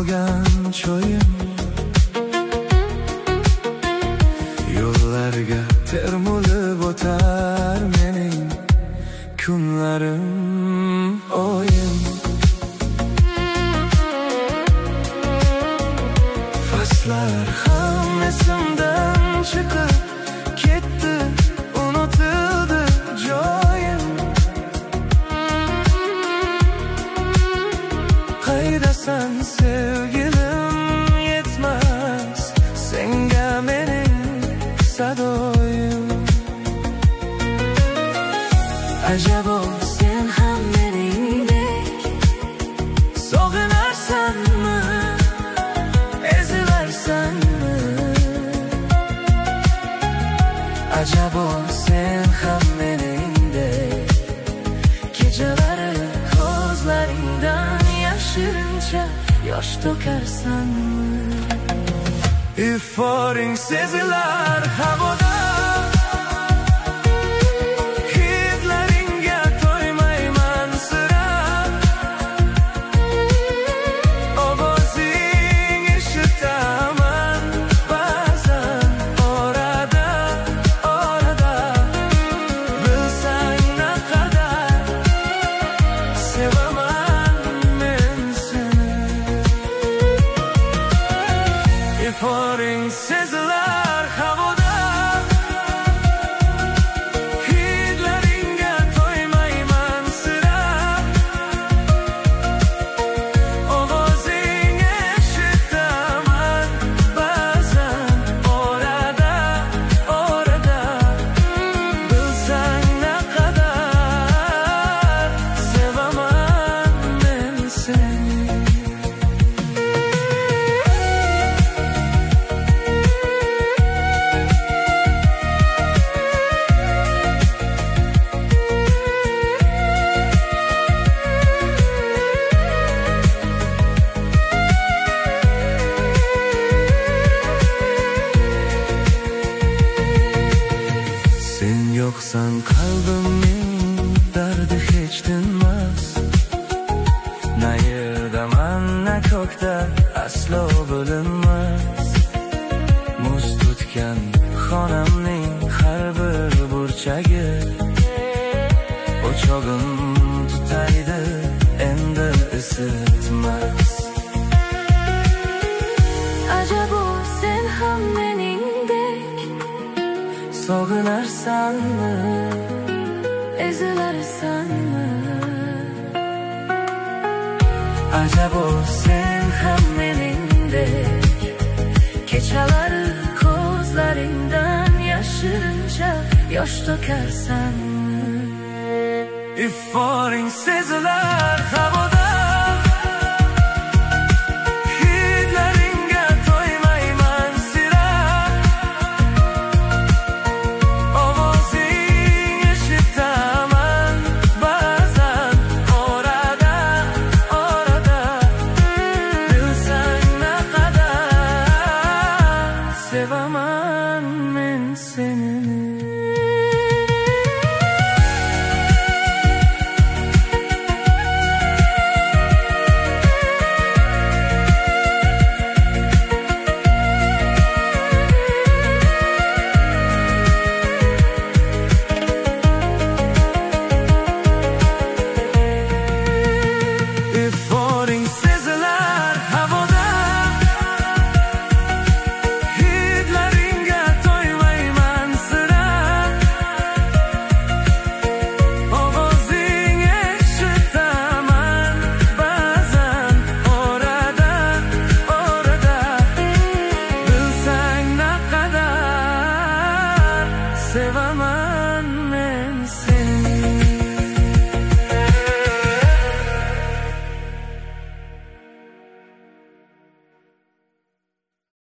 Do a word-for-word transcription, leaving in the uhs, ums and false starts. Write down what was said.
solgan cho'yim, yo'llarga termulib o'tar mening kunlarim, oyim. Faslar ham esimdan chiqib ketdi, unutildi joyim. Qaydasan sevgilim, yetmas senga mening sadoyim. Ajabo sen ham meningdek sog'inarsanmi, ezilarsanmi? Ajabo sen ham meningdek kechalari ko'zlaringdan yashirincha yosh to'karsanmi? Iforing sezilar havoda, hidlaringga to'ymayman sira. Ovozing eshitaman ba'zan orada, orada. Bilsang naqadar sevaman men seni. Iforing sezilar havoda, hidlaringga to'ymayman sira. Ovozing eshitaman ba'zan orada, orada. Bilsang naqadar sevaman men seni. Sen yo'qsan qalbimning dardi hech tinmas. Na yerdaman na ko'kda aslo bilinmas. Muz tutgan xonamning har bir burchagi o'chog'im tutaydi endi isitmas. Ajabo sen ham meningdek Sog'inarsanmi, ezilarsanmi? ajabo sen ham meningdek Kechalari ko'zlaringdan yashirincha yosh to'karsanmi? Iforing sezilar havoda.